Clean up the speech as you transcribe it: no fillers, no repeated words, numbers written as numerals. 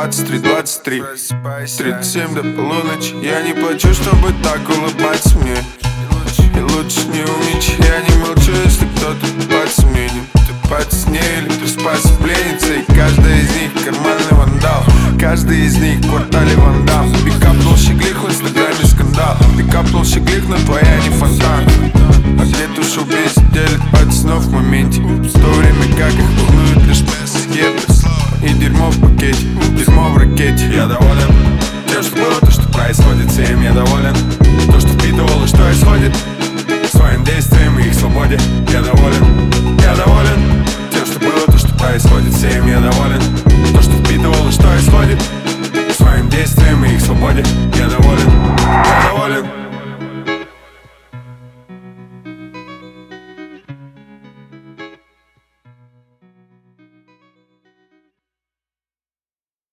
23, 37 до полуночи. Я не плачу, чтобы так улыбаться мне. И лучше не умеч, я не молчу, если кто-то под сомнением. Ты под с ней или ты спать с пленницей. Каждая из них карманный вандал, каждый из них в квартале вандал. Пикапнул щеглих, в инстаграме скандал. Пикапнул щеглих, но твоя не фонтан. А где тушу убийств делит под снов.